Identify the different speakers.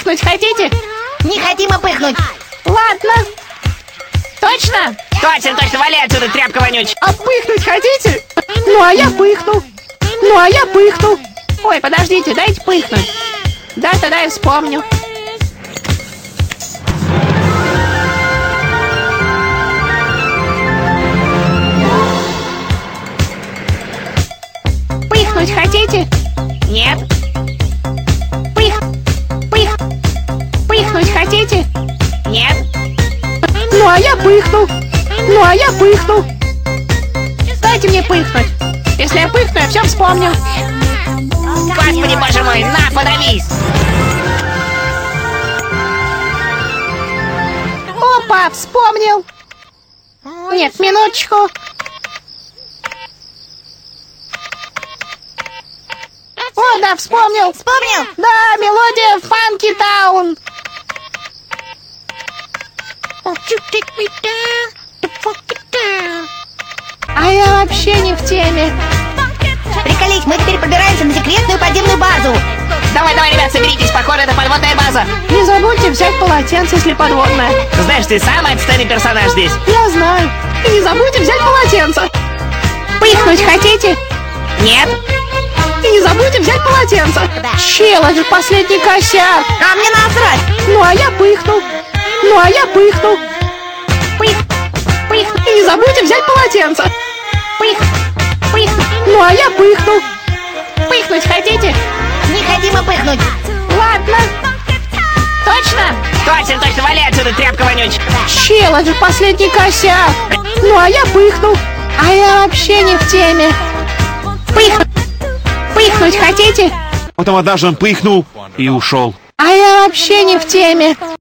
Speaker 1: Пыхнуть хотите?
Speaker 2: Не хотим мы пыхнуть.
Speaker 1: Ладно. Точно?
Speaker 3: Точно, точно, валяй отсюда, тряпка вонючая.
Speaker 1: А пыхнуть хотите? Ну а я пыхну. Ну а я пыхну. Ой, подождите, дайте пыхнуть. Да, тогда я вспомню. Пыхнуть хотите?
Speaker 3: Нет.
Speaker 1: Пыхнуть хотите?
Speaker 3: Нет.
Speaker 1: Ну а я пыхну. Ну а я пыхну. Дайте мне пыхнуть. Если я пыхну, я все вспомню.
Speaker 3: Господи, боже мой, на, подавись.
Speaker 1: Опа, вспомнил. Нет, минуточку. О, да, вспомнил.
Speaker 2: Вспомнил?
Speaker 1: Да, мелодия Funky Town. А я вообще не в теме.
Speaker 2: Приколись, мы теперь пробираемся на секретную подземную базу.
Speaker 3: Давай, давай, ребят, соберитесь, похоже, это подводная база.
Speaker 1: Не забудьте взять полотенце, если подводное.
Speaker 3: Знаешь, ты самый отстойный персонаж здесь.
Speaker 1: Я знаю. И не забудьте взять полотенце. Пыхнуть хотите?
Speaker 3: Нет.
Speaker 1: И не забудьте взять полотенце. Чел, это последний косяк.
Speaker 2: А мне насрать.
Speaker 1: Ну а я пыхну. Ну а я пыхну. Пых. И не забудьте взять полотенце. Пых. Ну а я пыхну. Пыхнуть хотите?
Speaker 2: Не хотим мы пыхнуть.
Speaker 1: Ладно. Точно?
Speaker 3: Точно, точно, валяй отсюда, тряпка вонючая.
Speaker 1: Чел, это последний косяк. Ну а я пыхну. А я вообще не в теме. Пыхнуть хотите?
Speaker 4: Потом однажды он пыхнул и ушел.
Speaker 1: А я вообще не в теме.